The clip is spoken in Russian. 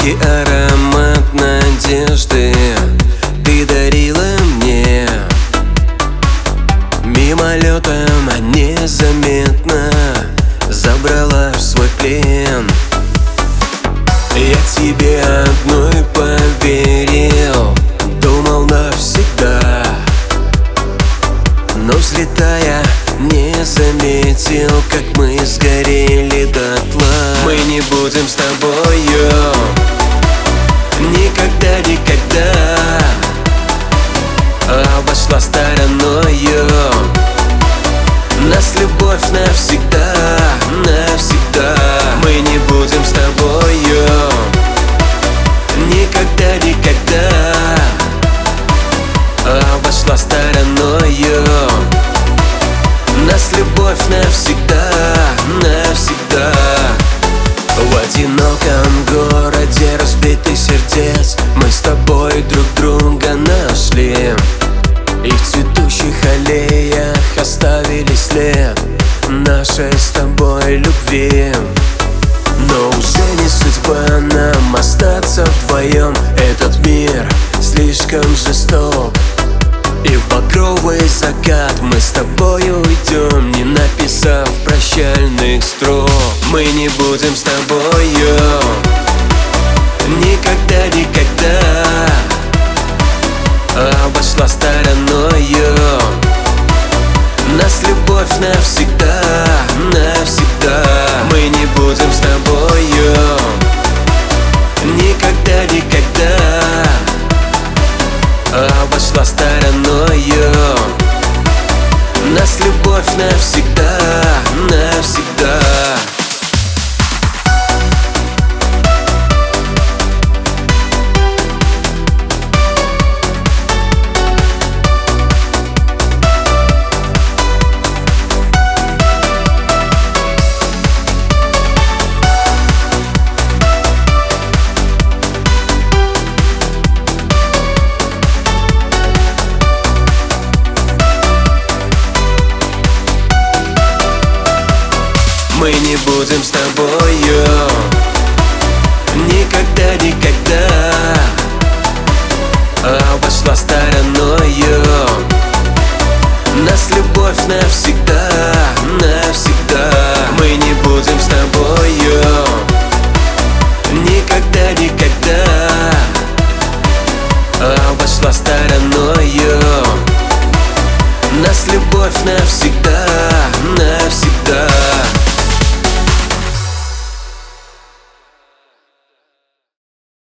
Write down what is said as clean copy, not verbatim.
Легкий аромат надежды ты дарила мне мимолетом, а незаметно забрала в свой плен. Я тебе одной поверил, думал навсегда, но взлетая не заметил, как мы сгорели дотла. Мы не будем с тобою никогда, никогда, обошла стороною нас любовь навсегда, навсегда. Мы не будем с тобою никогда, никогда, обошла стороною нас любовь навсегда, навсегда. В одиноком городе разбитых сердец мы с тобой друг друга нашли, и в цветущих аллеях оставили след нашей с тобой любви. Но уже не судьба нам остаться вдвоем, этот мир слишком жесток, и в багровый закат мы с тобою уйдем, не написав прощальных строк. Мы не будем с тобою никогда, никогда, обошла стороною нас любовь навсегда, навсегда. Мы не будем с тобою никогда, никогда, обошла стороною нас любовь навсегда, навсегда. Мы не будем с тобою никогда, никогда, обошла стороною нас любовь навсегда, навсегда. Мы не будем с тобою никогда, никогда, обошла стороною нас любовь навсегда.